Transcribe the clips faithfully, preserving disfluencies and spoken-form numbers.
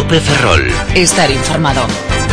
Cope Ferrol. Estar informado.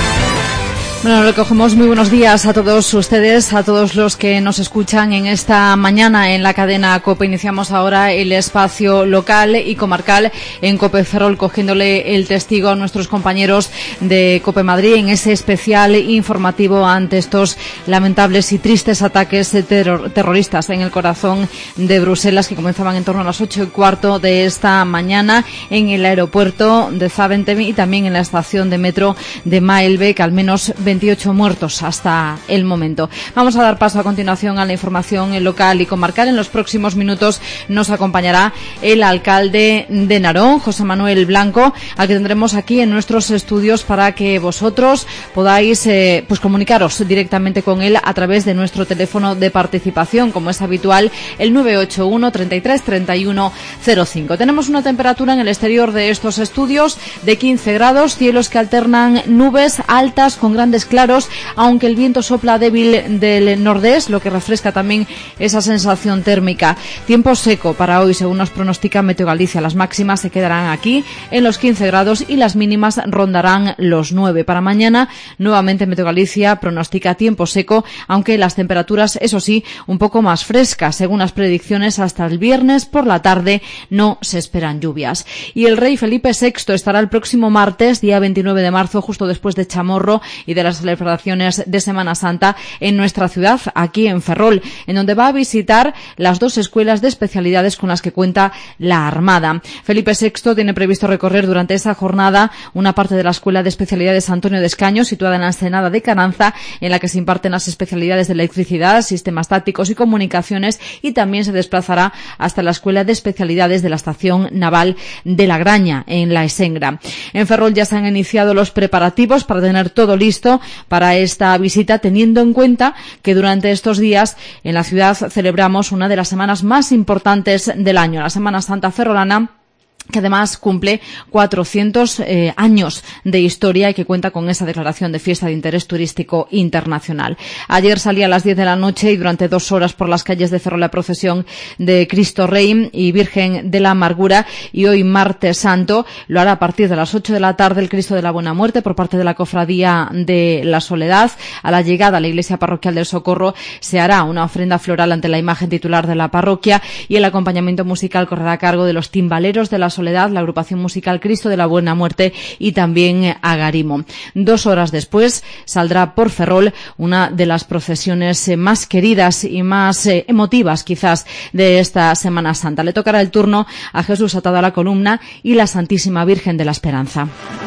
Bueno, recogemos muy buenos días a todos ustedes, a todos los que nos escuchan en esta mañana en la cadena COPE. Iniciamos ahora el espacio local y comarcal en COPE Ferrol, cogiéndole el testigo a nuestros compañeros de COPE Madrid en ese especial informativo ante estos lamentables y tristes ataques terror, terroristas en el corazón de Bruselas, que comenzaban en torno a las ocho y cuarto de esta mañana en el aeropuerto de Zaventem y también en la estación de metro de Maelbeek, al menos veintiocho muertos hasta el momento. Vamos a dar paso a continuación a la información local y comarcal. En los próximos minutos nos acompañará el alcalde de Narón, José Manuel Blanco, al que tendremos aquí en nuestros estudios para que vosotros podáis eh, pues comunicaros directamente con él a través de nuestro teléfono de participación, como es habitual, el nueve ocho uno, treinta y tres, treinta y uno cero cinco. Tenemos una temperatura en el exterior de estos estudios de quince grados, cielos que alternan nubes altas con grandes claros, aunque el viento sopla débil del nordeste, lo que refresca también esa sensación térmica. Tiempo seco para hoy, según nos pronostica Meteo Galicia. Las máximas se quedarán aquí en los quince grados y las mínimas rondarán los nueve. Para mañana, nuevamente Meteo Galicia pronostica tiempo seco, aunque las temperaturas, eso sí, un poco más frescas. Según las predicciones, hasta el viernes por la tarde no se esperan lluvias. Y el rey Felipe sexto estará el próximo martes, día veintinueve de marzo, justo después de Chamorro y de las celebraciones de Semana Santa en nuestra ciudad, aquí en Ferrol, en donde va a visitar las dos escuelas de especialidades con las que cuenta la Armada. Felipe sexto tiene previsto recorrer durante esa jornada una parte de la Escuela de Especialidades Antonio de Escaño, situada en la Ensenada de Caranza, en la que se imparten las especialidades de electricidad, sistemas tácticos y comunicaciones, y también se desplazará hasta la Escuela de Especialidades de la Estación Naval de La Graña, en la Esengra. En Ferrol ya se han iniciado los preparativos para tener todo listo para esta visita, teniendo en cuenta que durante estos días en la ciudad celebramos una de las semanas más importantes del año, la Semana Santa ferrolana, que además cumple cuatrocientos eh, años de historia y que cuenta con esa declaración de fiesta de interés turístico internacional. Ayer salía a las diez de la noche y durante dos horas por las calles de Ferrol la procesión de Cristo Rey y Virgen de la Amargura, y hoy martes santo lo hará a partir de las ocho de la tarde el Cristo de la Buena Muerte por parte de la Cofradía de la Soledad. A la llegada a la Iglesia Parroquial del Socorro se hará una ofrenda floral ante la imagen titular de la parroquia y el acompañamiento musical correrá a cargo de los timbaleros de la Soledad, la agrupación musical Cristo de la Buena Muerte y también Agarimo. Dos horas después saldrá por Ferrol una de las procesiones más queridas y más eh, emotivas quizás de esta Semana Santa. Le tocará el turno a Jesús atado a la columna y la Santísima Virgen de la Esperanza.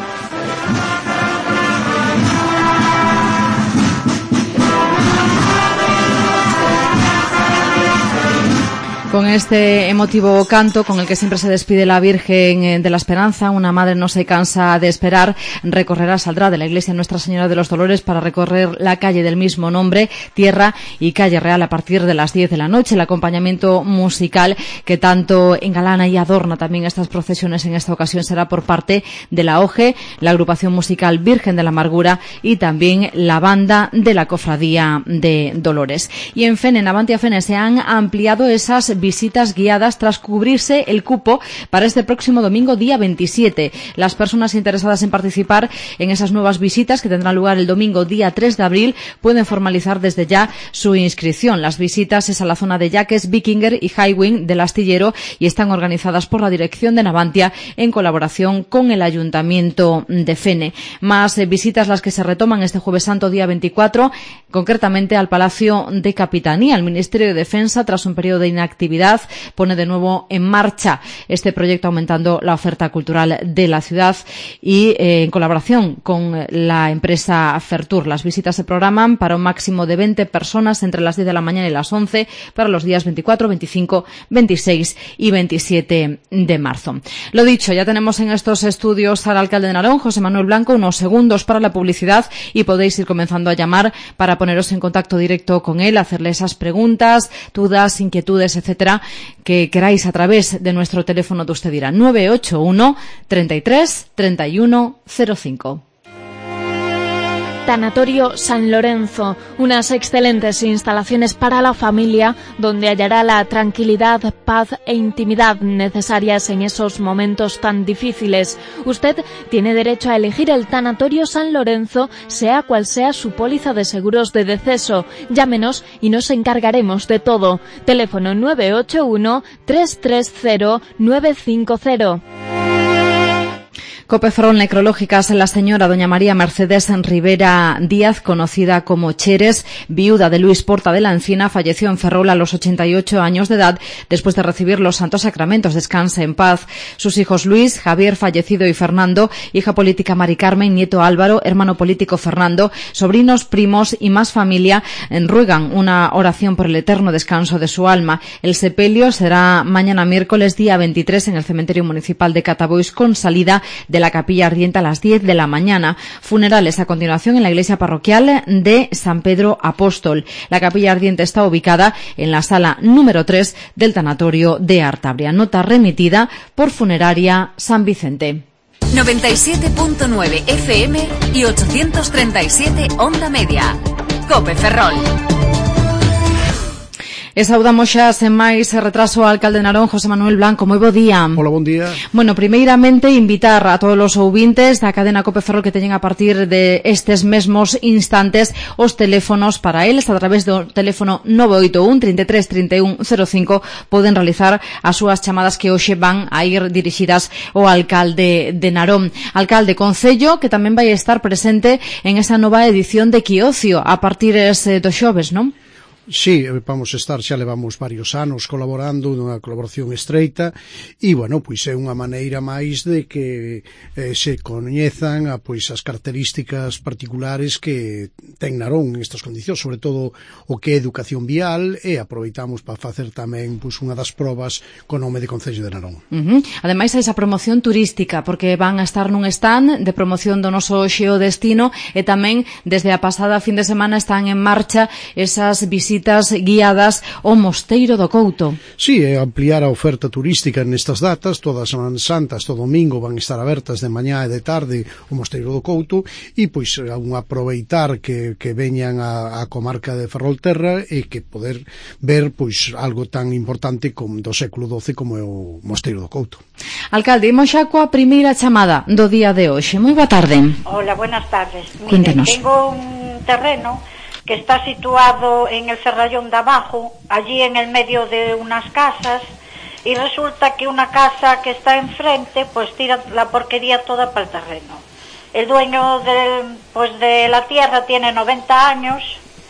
Con este emotivo canto con el que siempre se despide la Virgen de la Esperanza, una madre no se cansa de esperar, recorrerá, saldrá de la iglesia Nuestra Señora de los Dolores para recorrer la calle del mismo nombre, Tierra y Calle Real, a partir de las diez de la noche. El acompañamiento musical que tanto engalana y adorna también estas procesiones en esta ocasión será por parte de la O G E, la agrupación musical Virgen de la Amargura y también la banda de la Cofradía de Dolores. Y en Fene, en Avantia Fene, se han ampliado esas visitas guiadas tras cubrirse el cupo para este próximo domingo, día veintisiete. Las personas interesadas en participar en esas nuevas visitas, que tendrán lugar el domingo, día tres de abril, pueden formalizar desde ya su inscripción. Las visitas es a la zona de Yaques, Vikinger y Highwing del Astillero y están organizadas por la Dirección de Navantia en colaboración con el Ayuntamiento de Fene. Más eh, visitas las que se retoman este Jueves Santo, día veinticuatro, concretamente al Palacio de Capitanía. El Ministerio de Defensa, tras un periodo de inactividad, pone de nuevo en marcha este proyecto, aumentando la oferta cultural de la ciudad y eh, en colaboración con la empresa Fertur. Las visitas se programan para un máximo de veinte personas entre las diez de la mañana y las once para los días veinticuatro, veinticinco, veintiséis y veintisiete de marzo. Lo dicho, ya tenemos en estos estudios al alcalde de Narón, José Manuel Blanco, unos segundos para la publicidad y podéis ir comenzando a llamar para poneros en contacto directo con él, hacerle esas preguntas, dudas, inquietudes, etcétera, que queráis a través de nuestro teléfono de Usted Dirá, nueve ocho uno, treinta y tres, treinta y uno cero cinco. Tanatorio San Lorenzo, unas excelentes instalaciones para la familia donde hallará la tranquilidad, paz e intimidad necesarias en esos momentos tan difíciles. Usted tiene derecho a elegir el Tanatorio San Lorenzo, sea cual sea su póliza de seguros de deceso. Llámenos y nos encargaremos de todo. Teléfono nueve ocho uno, tres tres cero, nueve cinco cero. Cope Ferrol Necrológicas, la señora doña María Mercedes Rivera Díaz, conocida como Cheres, viuda de Luis Porta de la Encina, falleció en Ferrol a los ochenta y ocho años de edad después de recibir los santos sacramentos. Descanse en paz. Sus hijos Luis, Javier, fallecido, y Fernando, hija política Mari Carmen, nieto Álvaro, hermano político Fernando, sobrinos, primos y más familia ruegan una oración por el eterno descanso de su alma. El sepelio será mañana miércoles día veintitrés en el cementerio municipal de Catabois, con salida de la Capilla Ardiente a las diez de la mañana. Funerales a continuación en la iglesia parroquial de San Pedro Apóstol. La Capilla Ardiente está ubicada en la sala número tres del tanatorio de Artabria. Nota remitida por Funeraria San Vicente. noventa y siete punto nueve F M y ochocientos treinta y siete onda media. Cope Ferrol. E saudamos xa sen máis retraso ao alcalde de Narón, José Manuel Blanco. Moi bo día. Hola, bon día. Bueno, primeiramente invitar a todos os ouvintes da cadena Cope Ferrol que teñen a partir de estes mesmos instantes os teléfonos para eles. A través do teléfono nove oito un, trinta e tres, trinta e un, cero cinco poden realizar as súas chamadas que hoxe van a ir dirixidas ao alcalde de Narón. Alcalde, concello que tamén vai estar presente en esa nova edición de Quiocio a partir do xoves, non? Sí, vamos a estar, xa levamos varios anos colaborando, nunha colaboración estreita, e, bueno, pois é unha maneira máis de que eh, se coñezan a, pois, as características particulares que ten Narón en estas condicións, sobre todo o que é educación vial, e aproveitamos para facer tamén, pois, unha das probas co nome de Concello de Narón. Uh-huh. Ademais, esa promoción turística, porque van a estar nun stand de promoción do noso xeodestino, e tamén, desde a pasada fin de semana, están en marcha esas visitas visitas guiadas ao Mosteiro do Couto. Sí, é ampliar a oferta turística nestas datas. Todas as Semanas Santas, todo domingo, van estar abertas de mañá e de tarde o Mosteiro do Couto, e pois un aproveitar que, que veñan a, a comarca de Ferrolterra e que poder ver pois algo tan importante como do século doce como é o Mosteiro do Couto. Alcalde, imos xa coa primeira chamada do día de hoxe. Moi boa tarde. Hola, buenas tardes. Mire, Cuéntanos. Tengo un terreno que está situado en el Serrallón de abajo, allí en el medio de unas casas, y resulta que una casa que está enfrente pues tira la porquería toda para el terreno. El dueño del, pues de la tierra tiene noventa años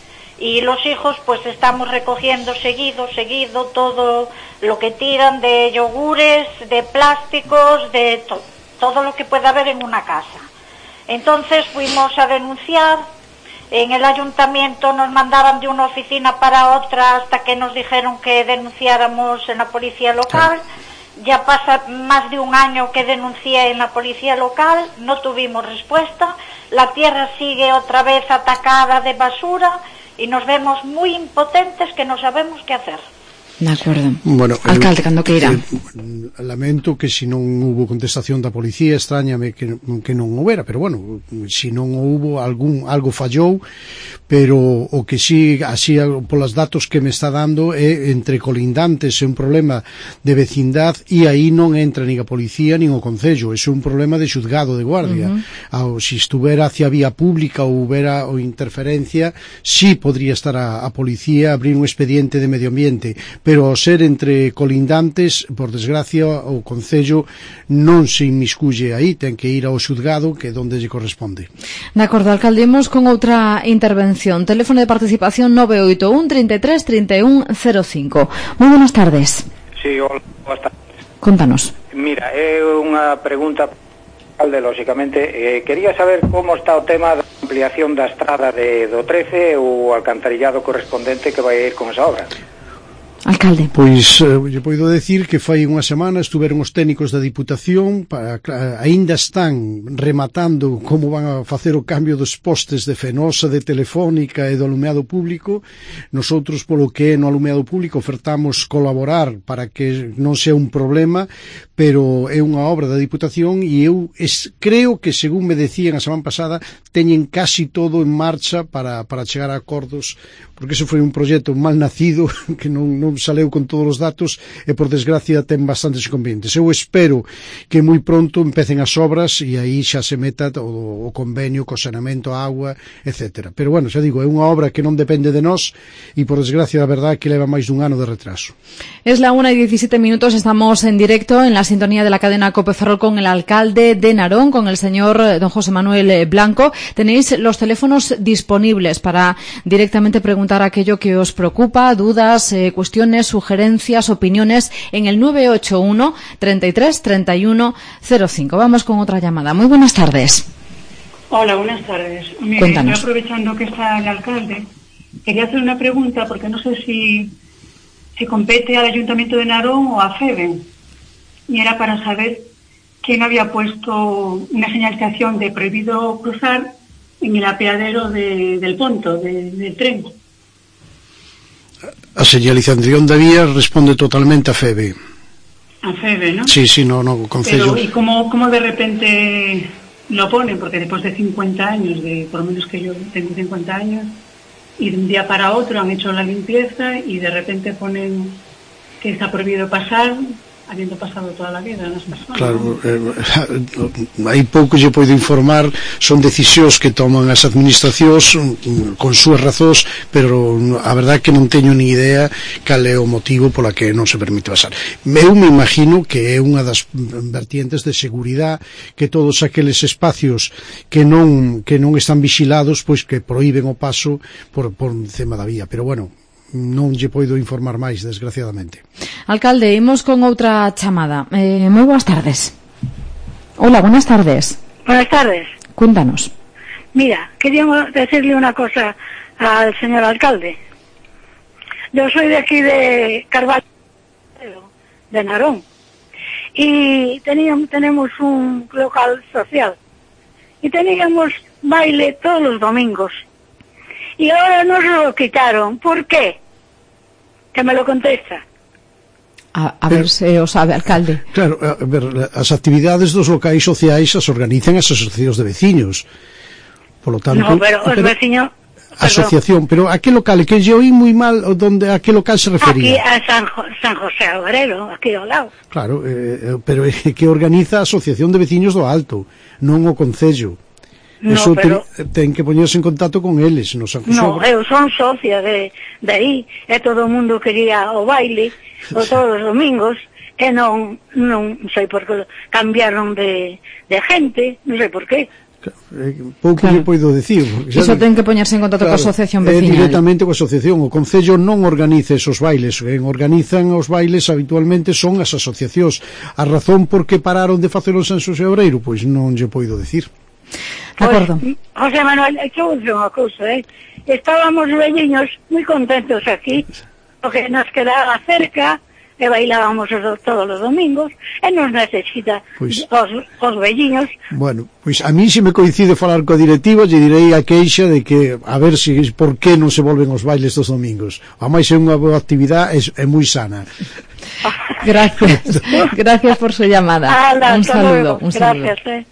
y los hijos pues estamos recogiendo seguido, seguido todo lo que tiran de yogures, de plásticos, de to- todo lo que pueda haber en una casa. Entonces fuimos a denunciar. En el ayuntamiento nos mandaban de una oficina para otra hasta que nos dijeron que denunciáramos en la policía local. Ya pasa más de un año que denuncié en la policía local, no tuvimos respuesta. La tierra sigue otra vez atacada de basura y nos vemos muy impotentes que no sabemos qué hacer. De acordo. Bueno, alcalde, eh, cando que irá. Eh, lamento que se non hubo contestación da policía, extrañame que, que non houbera, pero bueno, se non houbo algún algo fallou, pero o que sí, así polas datos que me está dando é entre colindantes, é un problema de vecindad e aí non entra nin a policía nin o concello, é un problema de xuzgado de guardia. Uh-huh. Se estuvera hacia vía pública ou houbera ou interferencia, sí podría estar a, a policía abrir un expediente de medio ambiente, pero ao ser entre colindantes, por desgracia, o concello non se inmiscuye aí, ten que ir ao xuzgado, que é onde lle corresponde. De acordo, alcalde, imos con outra intervención. Teléfono de participación nove oito un, trinta e tres, trinta e un, cero cinco. Moi buenas tardes. Sí, hola, boas tardes. Contanos. Mira, é unha pregunta alcalde, lóxicamente. Eh, quería saber como está o tema da ampliación da estrada de, do trece ou o alcantarillado correspondente que vai ir con esa obra. Alcalde. Pois, eh, lle poido decir que fai unha semana estuveron os técnicos da Diputación, para, aínda están rematando como van a facer o cambio dos postes de Fenosa, de Telefónica e do alumeado público. Nosotros, polo que é no alumeado público, ofertamos colaborar para que non sea un problema, pero é unha obra da Diputación e eu es, creo que, según me decían a semana pasada, teñen casi todo en marcha para, para chegar a acordos, porque ese foi un proxecto mal nacido que non, non saleu con todos os datos e, por desgracia, ten bastantes inconvenientes. Eu espero que moi pronto empecen as obras e aí xa se meta o, o convenio co saneamento, a agua, etcétera. Pero, bueno, xa digo, é unha obra que non depende de nós e, por desgracia, a verdade é que leva máis dun ano de retraso. Es la una y diecisiete minutos, estamos en directo en la sintonía de la cadena COPE Ferrol con el alcalde de Narón, con el señor don José Manuel Blanco. Tenéis los teléfonos disponibles para directamente preguntar aquello que os preocupa, dudas, eh, cuestiones, sugerencias, opiniones, en el nueve ocho uno, treinta y tres, treinta y uno, cero cinco. Vamos con otra llamada. Muy buenas tardes. Hola, buenas tardes. Mire, Cuéntanos. estoy aprovechando que está el alcalde. Quería hacer una pregunta porque no sé si, si compete al Ayuntamiento de Narón o a FEBE. Y era para saber quién había puesto una señalización de prohibido cruzar en el apeadero de, del Ponto, de, del tren. A señalización da vía responde totalmente a FEBE. A FEBE, ¿no? Sí, sí, no, no, Concello. Pero, ¿y cómo, cómo de repente lo ponen? Porque después de cincuenta años, de por lo menos que yo tengo cincuenta años, y de un día para otro han hecho la limpieza y de repente ponen que está prohibido pasar, habiendo pasado toda la vida nas persoas. Claro, eh, hai pouco lle podo informar, son decisións que toman as administracións con súas razóns, pero a verdade é que non teño ni idea cal é o motivo pola que non se permite pasar. Eu me imagino que é unha das vertientes de seguridade, que todos aqueles espacios que non que non están vixilados, pois que prohíben o paso por, por encima da vía, pero bueno, non lle poido informar máis, desgraciadamente. Alcalde, imos con outra chamada. Eh, moi boas tardes. Hola, buenas tardes. Buenas tardes. Cuéntanos. Mira, queríamos decirle una cosa al señor alcalde. Yo soy de aquí de Carvalho, de Narón, y teníamos, tenemos un local social y teníamos baile todos los domingos y ahora nos lo quitaron. ¿Por qué? Que me lo contesta. A, a ver se o sabe, alcalde. Claro, a ver, as actividades dos locais sociais as organizan as asociacións de veciños. Por lo tanto, no, pero os veciños... Asociación, pero a que local? Que yo oí moi mal donde, a que local se refería? Aquí a San, jo, San José Obrero, aquí ao lado. Claro, eh, pero é que organiza a Asociación de Veciños do Alto, non o Concello. No, Eso pero... ten, ten que poñerse en contacto con eles, no San José. No, eu son socia de, de aí, e todo o mundo quería o baile, o todos os domingos, e non, non sei por que cambiaron de, de gente, non sei por qué. Pouco claro. lle poido dicir. Iso ten que poñerse en contacto claro, coa asociación vecinal. É directamente coa asociación. O Concello non organiza esos bailes. Quen organizan os bailes habitualmente son as asociacións. A razón por que pararon de facelo en San Xosé Obreiro, pois non lle poido dicir. De acordo. Pues, José Manuel, yo vos digo unha cousa, eh? Estábamos velliños moi contentos aquí, porque nos quedaba cerca, e bailábamos todos os domingos, e nos necesita pues, os, os velliños. Bueno, pois pues a mí se me coincide falar coa directiva, lle direi a queixa de que a ver si por que non se volven os bailes dos domingos. A máis é unha boa actividade, é, é moi sana. Gracias, gracias por su llamada. Ala, un saludo, un saludo. Gracias, eh.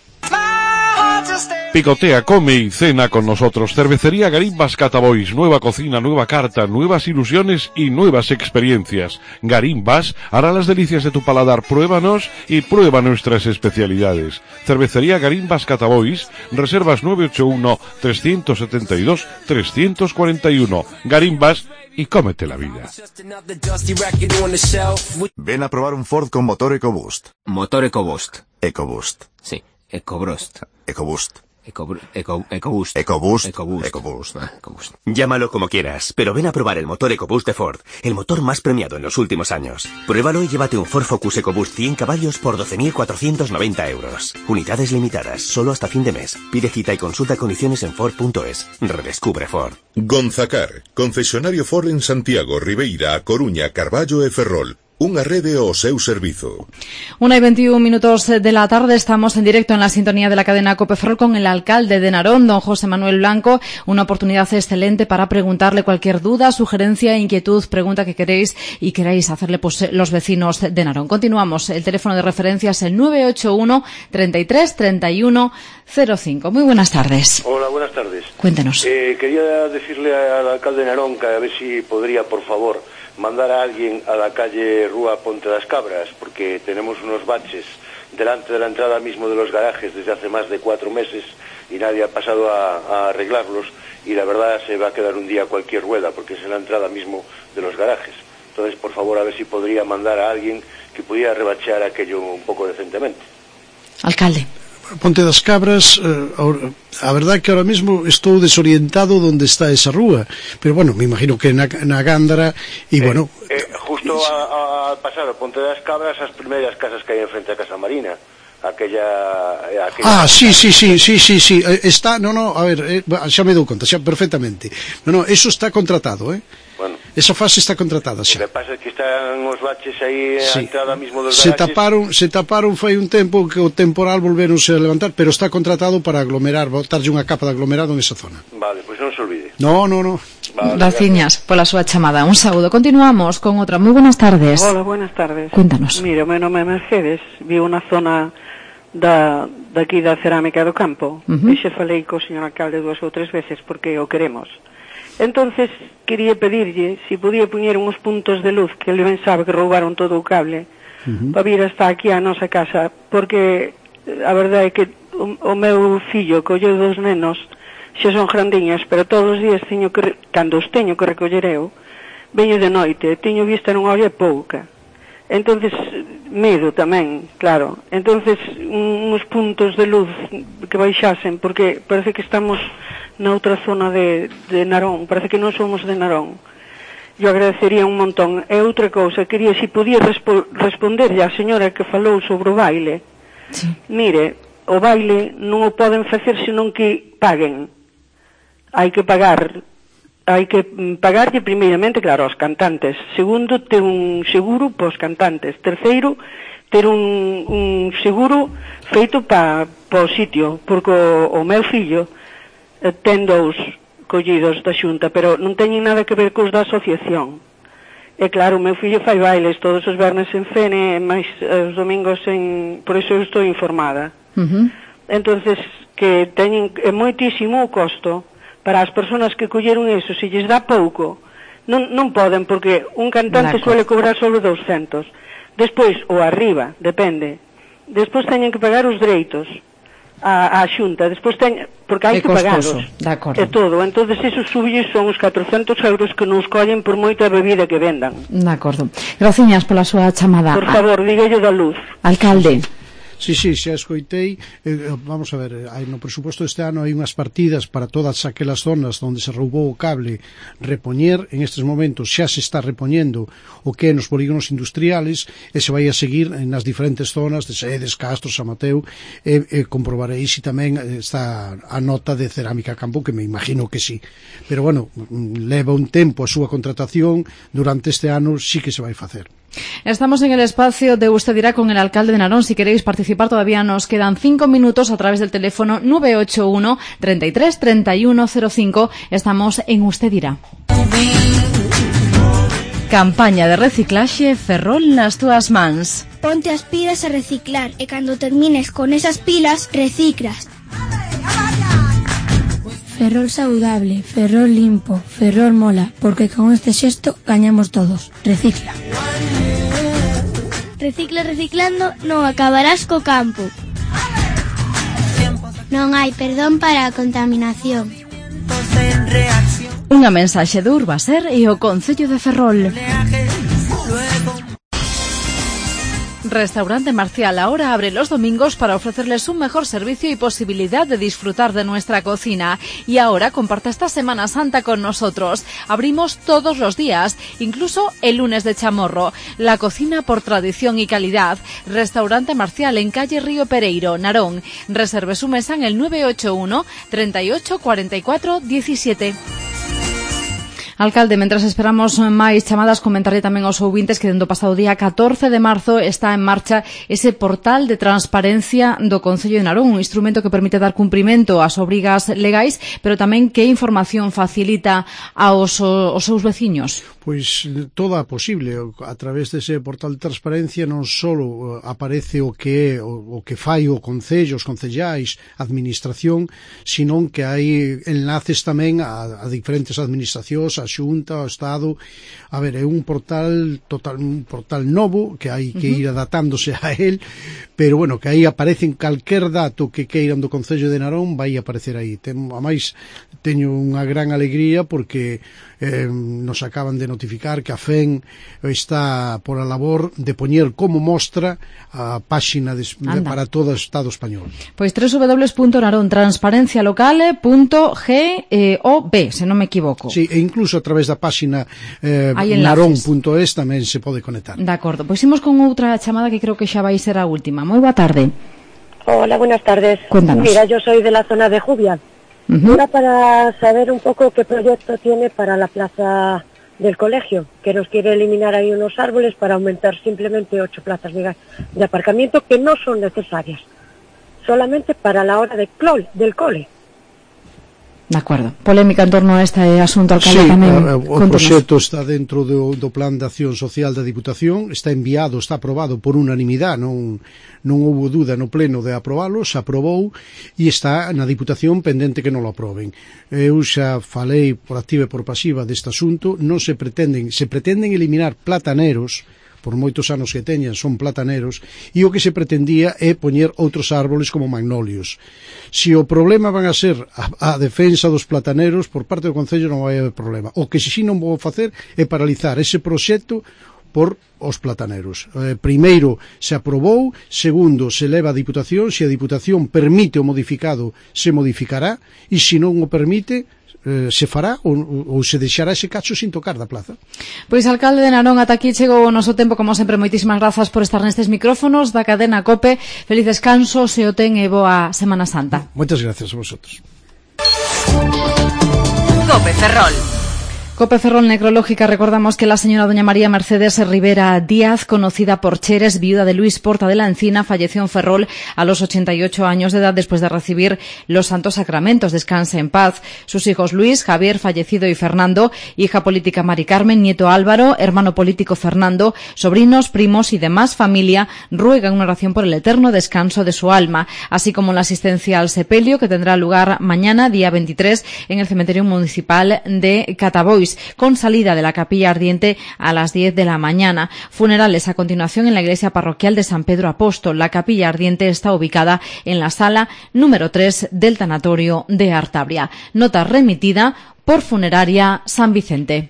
Picotea, come y cena con nosotros. Cervecería Garimbas Catabois. Nueva cocina, nueva carta, nuevas ilusiones y nuevas experiencias. Garimbas hará las delicias de tu paladar. Pruébanos y prueba nuestras especialidades. Cervecería Garimbas Catabois. Reservas nueve ocho uno, tres siete dos, tres cuatro uno. Garimbas y cómete la vida. Ven a probar un Ford con motor EcoBoost. Motor EcoBoost. EcoBoost. Sí, EcoBoost. EcoBoost. Eco, eco, EcoBoost. EcoBoost. EcoBoost. EcoBoost. Ah, EcoBoost. Llámalo como quieras, pero ven a probar el motor EcoBoost de Ford, el motor más premiado en los últimos años. Pruébalo y llévate un Ford Focus EcoBoost cien caballos por doce mil cuatrocientos noventa euros. Unidades limitadas, solo hasta fin de mes. Pide cita y consulta condiciones en Ford punto es. Redescubre Ford. Gonzacar, concesionario Ford en Santiago, Ribeira, A Coruña, Carballo e Ferrol. unha rede ao seu servizo. Una y veintiún minutos de la tarde, estamos en directo en la sintonía de la cadena COPE Ferrol con el alcalde de Narón, don José Manuel Blanco. Una oportunidad excelente para preguntarle cualquier duda, sugerencia, inquietud, pregunta que queréis y queráis hacerle pues, los vecinos de Narón. Continuamos. El teléfono de referencia es el nueve ocho uno, treinta y tres, treinta y uno cero cinco. Muy buenas tardes. Hola, buenas tardes. Cuéntenos. Eh, quería decirle al alcalde de Narón que a ver si podría, por favor, mandar a alguien a la calle Rúa Ponte das Cabras, porque tenemos unos baches delante de la entrada mismo de los garajes desde hace más de cuatro meses y nadie ha pasado a, a arreglarlos, y la verdad se va a quedar un día cualquier rueda porque es en la entrada mismo de los garajes. Entonces, por favor, a ver si podría mandar a alguien que pudiera rebachear aquello un poco decentemente. Alcalde. Ponte das Cabras, eh, a verdad que ahora mismo estou desorientado donde está esa rúa, pero bueno, me imagino que na, na Gándara e eh, bueno... Eh, justo al pasar a Ponte das Cabras, as primeiras casas que hai enfrente a Casa Marina, aquella... aquella ah, sí, sí, sí, sí, sí, sí, está, no, no, a ver, eh, xa me dou conta, xa perfectamente. No, no, eso está contratado, eh? Bueno. Esa fase está contratada xa. O que pasa é que están os baches aí sí. a entrada mismo dos se garaxes. taparon, se taparon fai un tempo que o temporal volveronse a levantar, pero está contratado para aglomerar, botarlle unha capa de aglomerado en esa zona. Vale, pois pues non se olvide. No, no, no. Vale, graciñas pola súa chamada. Un saúdo. Continuamos con outra. Moi buenas tardes. Hola, buenas tardes. Cuéntanos. Mira, o meu nome é Mercedes, vivo na zona da daqui da cerámica do campo. Uh-huh. E xa falei co señor alcalde dúas ou tres veces porque o queremos. Entonces, quería pedirlle si podía poñer uns puntos de luz, que ele ben sabe que roubaron todo o cable, uh-huh. para vir hasta aquí a nosa casa, porque a verdade é que o, o meu fillo colleu dos nenos, xa son grandiños, pero todos os días teño que, cando os teño que recoller eu, veño de noite, teño vista nunha olla pouca. Entonces, medo tamén, claro. Entonces, uns puntos de luz que baixasen, porque parece que estamos na outra zona de, de Narón, parece que non somos de Narón. Eu agradecería un montón. E outra cousa, quería si podía respo responderlle á señora que falou sobre o baile. Sí. Mire, o baile non o poden facer senón que paguen. Hai que pagar, hai que pagarlle primeiramente, claro, aos cantantes. Segundo, ter un seguro para os cantantes. Terceiro, ter un, un seguro feito para pa o sitio, porque o, o meu fillo ten dous collidos da xunta, pero non teñen nada que ver cos da asociación. E claro, o meu fillo fai bailes todos os vernes en Fene, máis os domingos en... Por iso eu estou informada. Uh-huh. Entonces, que teñen é moitísimo o costo para as persoas que colleron eso, se lles dá pouco, non, non poden, porque un cantante suele cobrar sobre douscentos. Despois, ou arriba, depende. Despois teñen que pagar os dereitos a, a xunta, despois teñen, porque hai que pagalos, é todo. Entonces esos subillos son os catrocentos euros que nos collen por moita bebida que vendan. De acordo. Graciñas pola súa chamada. Por favor, dígallo da luz. Alcalde. Sí, sí, xa escoitei. Eh, vamos a ver, hai no presuposto deste ano hai unhas partidas para todas aquelas zonas onde se roubou o cable repoñer. En estes momentos xa se está repoñendo o que é nos polígonos industriales e se vai a seguir nas diferentes zonas de Sedes, Castro, San Mateo, e, e comprobarei se tamén está a nota de Cerámica Campo, que me imagino que sí. Pero bueno, leva un tempo a súa contratación, durante este ano sí que se vai facer. Estamos en el espacio de Usted Dirá con el alcalde de Narón. Si queréis participar, todavía nos quedan cinco minutos a través del teléfono nueve ocho uno, treinta y tres, treinta y uno cero cinco. Estamos en Usted Dirá. Campaña de reciclaxe Ferrol nas túas mans. Ponte as pilas a reciclar e cando termines con esas pilas, reciclas. Ferrol saudable, Ferrol limpo, Ferrol mola, porque con este xesto gañamos todos. Recicla. Recicla reciclando, non acabarás co campo. Non hai perdón para a contaminación. Unha mensaxe de Urbaser e o Concello de Ferrol. Restaurante Marcial ahora abre los domingos para ofrecerles un mejor servicio y posibilidad de disfrutar de nuestra cocina. Y ahora comparte esta Semana Santa con nosotros. Abrimos todos los días, incluso el lunes de Chamorro. La cocina por tradición y calidad. Restaurante Marcial en calle Río Pereiro, Narón. Reserve su mesa en el nueve ocho uno, treinta y ocho, cuarenta y cuatro, diecisiete. Alcalde, mentras esperamos máis chamadas, comentarle tamén aos ouvintes que dende o pasado día catorce de marzo está en marcha ese portal de transparencia do Concello de Narón, un instrumento que permite dar cumprimento ás obrigas legais, pero tamén que información facilita aos, aos seus veciños. Pois toda a posible, a través dese portal de transparencia non só aparece o que é o, o que fai o Concello, os concellais, a administración, sino que hai enlaces tamén a, a diferentes administracións, a Xunta, ao Estado. A ver, é un portal total, un portal novo que hai que ir adaptándose a él, pero bueno, que aí aparecen calquer dato que queiran do Concello de Narón, vai aparecer aí. Ten, a máis, teño unha gran alegría porque eh, nos acaban de notificar que a F E N está por a labor de poñer como mostra a páxina de, de, para todo o Estado español. Pois doble u doble u doble u punto narón transparencia local punto gov, se non me equivoco. Sí, e incluso a través da páxina eh, narón punto es tamén se pode conectar. De acordo, pois imos con outra chamada que creo que xa vai ser a última. Moi boa tarde. Hola, buenas tardes. Cuéntanos. Mira, yo soy de la zona de Jubia. Uh-huh. Era para saber un poco qué proyecto tiene para la plaza del colegio, que nos quiere eliminar ahí unos árboles para aumentar simplemente ocho plazas de, de aparcamiento que no son necesarias, solamente para la hora de clol, del cole. De acordo. Polémica en torno a este asunto, alcalde, sí, tamén. Sí, o proxecto está dentro do, do Plan de Acción Social da Diputación, está enviado, está aprobado por unanimidade, non, non houve dúda no pleno de aprobalo, se aprobou e está na Diputación pendente que non lo aproben. Eu xa falei por activa e por pasiva deste asunto, non se pretenden, se pretenden eliminar plataneros, por moitos anos que teñan, son plataneros, e o que se pretendía é poñer outros árboles como magnolios. Se o problema van a ser a, a defensa dos plataneros, por parte do Concello non vai haber problema. O que si non vou facer é paralizar ese proxecto por os plataneros. Eh, primeiro se aprobou, segundo se leva a Diputación, se a Diputación permite o modificado, se modificará, e se non o permite, Eh, se fará ou, ou se deixará ese cacho sin tocar da plaza. Pois, alcalde de Narón, ata aquí chegou o noso tempo. Como sempre, moitísimas grazas por estar nestes micrófonos da cadena COPE. Feliz descanso, se o ten, e boa Semana Santa. Moitas gracias a vosotros. COPE Ferrol. COPE Ferrol Necrológica. Recordamos que la señora doña María Mercedes Rivera Díaz, conocida por Cheres, viuda de Luis Porta de la Encina, falleció en Ferrol a los ochenta y ocho años de edad después de recibir los santos sacramentos. Descanse en paz. Sus hijos Luis, Javier, fallecido, y Fernando, hija política Mari Carmen, nieto Álvaro, hermano político Fernando, sobrinos, primos y demás familia ruegan una oración por el eterno descanso de su alma, así como la asistencia al sepelio que tendrá lugar mañana, día veintitrés, en el cementerio municipal de Catabois, con salida de la capilla ardiente a las diez de la mañana. Funerales a continuación en la iglesia parroquial de San Pedro Apóstol. La capilla ardiente está ubicada en la sala número tres del tanatorio de Artabria. Nota remitida por Funeraria San Vicente.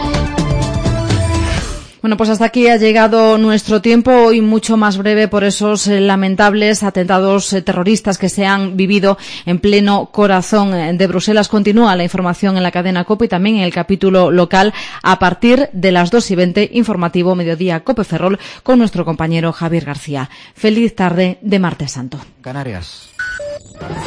Bueno, pues hasta aquí ha llegado nuestro tiempo, hoy mucho más breve por esos eh, lamentables atentados eh, terroristas que se han vivido en pleno corazón eh, de Bruselas. Continúa la información en la cadena COPE y también en el capítulo local a partir de las dos y veinte, informativo Mediodía COPE Ferrol con nuestro compañero Javier García. Feliz tarde de Martes Santo. Canarias.